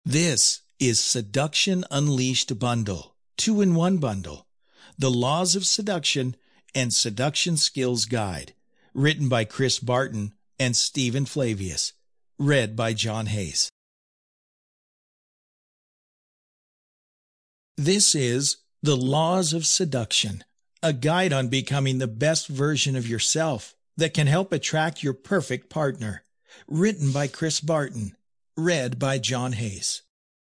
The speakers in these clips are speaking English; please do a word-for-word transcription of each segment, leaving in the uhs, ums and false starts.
This is Seduction Unleashed Bundle, two-in-one bundle, The Laws of Seduction and Seduction Skills Guide, written by Chris Barton and Stephen Flavius, read by John Hayes. This is The Laws of Seduction, a guide on becoming the best version of yourself that can help attract your perfect partner, written by Chris Barton, read by John Hayes.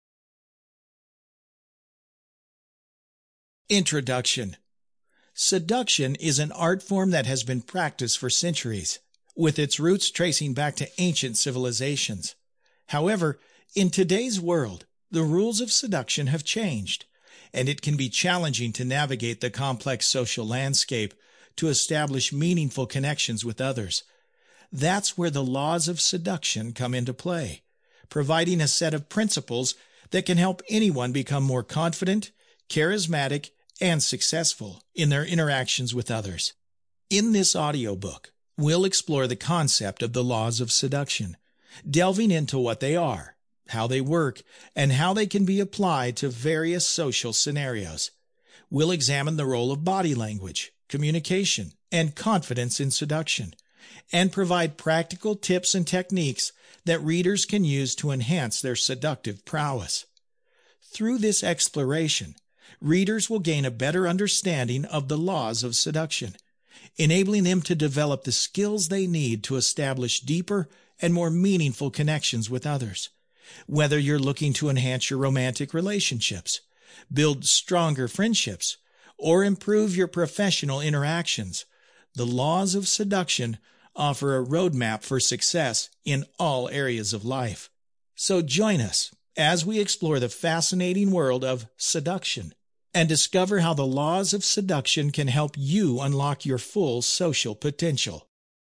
Introduction. Seduction is an art form that has been practiced for centuries, with its roots tracing back to ancient civilizations. However, in today's world, the rules of seduction have changed, and it can be challenging to navigate the complex social landscape to establish meaningful connections with others. That's where the laws of seduction come into play, providing a set of principles that can help anyone become more confident, charismatic, and successful in their interactions with others. In this audiobook, we'll explore the concept of the laws of seduction, delving into what they are, how they work, and how they can be applied to various social scenarios. We'll examine the role of body language, communication, and confidence in seduction, and provide practical tips and techniques that readers can use to enhance their seductive prowess. Through this exploration, readers will gain a better understanding of the laws of seduction, enabling them to develop the skills they need to establish deeper and more meaningful connections with others. Whether you're looking to enhance your romantic relationships, build stronger friendships, or improve your professional interactions, the laws of seduction offer a roadmap for success in all areas of life. So join us as we explore the fascinating world of seduction and discover how the laws of seduction can help you unlock your full social potential.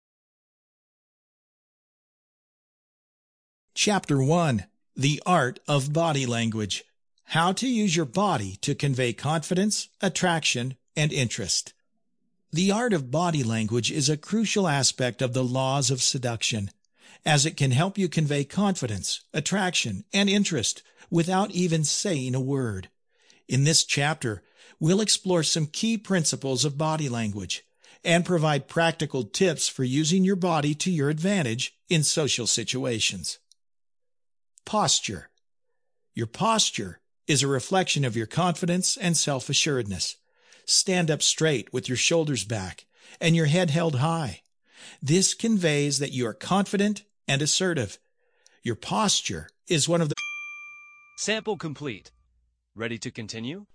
Chapter one. The Art of Body Language. How to use your body to convey confidence, attraction, and interest. The art of body language is a crucial aspect of the laws of seduction, as it can help you convey confidence, attraction, and interest without even saying a word. In this chapter, we'll explore some key principles of body language and provide practical tips for using your body to your advantage in social situations. Posture. Your posture is a reflection of your confidence and self-assuredness. Stand up straight with your shoulders back and your head held high. This conveys that you are confident and assertive. Your posture is one of the... Sample complete. Ready to continue?